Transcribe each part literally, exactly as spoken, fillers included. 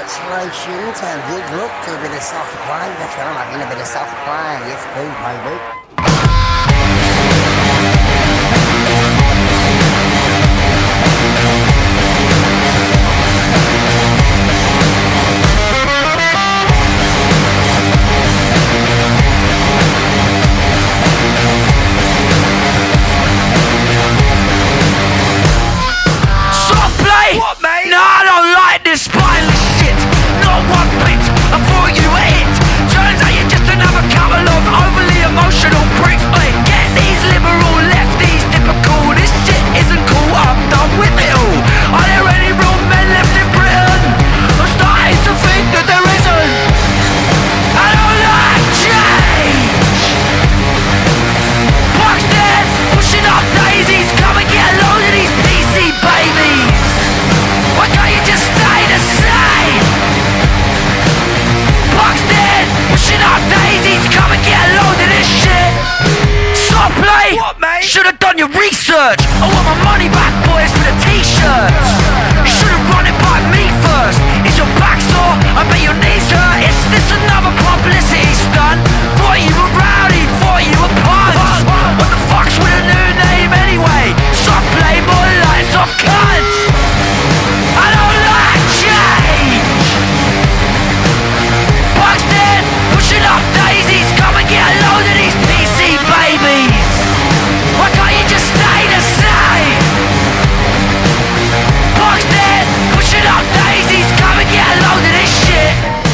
Congratulations and good luck to a bit of self-play. That's what I'm having, a bit of self-play. Yes, please, baby. What, mate? No, I don't like this spineless shit. Not one bit. I thought you were it. Turns out you're just another couple of overly emotional pricks. Oi, get these liberal lefties typical. This shit isn't cool. I'm done with it all. Are there any real men left in Britain? I'm starting to think that there isn't. I don't like change. Buck's dead, pushing up daisies. Come and get a load of these P C babies. Why can't you just stay the same? Buck's dead, pushing up daisies. Come and get a load of this shit. Soft play. What, mate? Should've done your research. I want my money back, boys, for the t-shirts. You should've run it by me first. Is your back sore? I bet your knees hurt. Is this another publicity stunt? Thought you were rowdy, thought you were punks. What the fuck's with a new name anyway? Soft play, more like soft cunts. I don't like change. Buck's dead, pushing up daisies. Come and get a load of these P C babies. Why can't you just stay the same? Buck's dead, pushing up daisies. Come and get a load of this shit.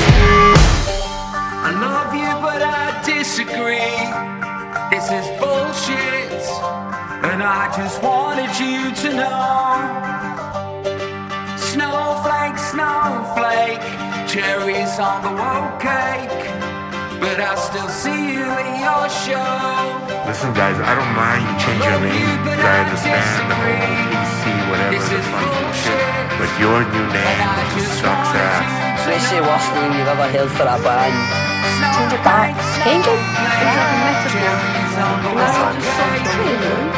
I love you but I disagree. This is bullshit, and I just wanted you to know. Snowflake, snowflake, cherries on the road cake, but I still see you in your show. Listen, guys, I don't mind you change your name, because I understand the whole P C, whatever the fucking shit, but your new name just sucks ass. Let's see what's the name you've ever heard for that band. Change it back. Change it? Yeah, metaphor. That's what I'm saying.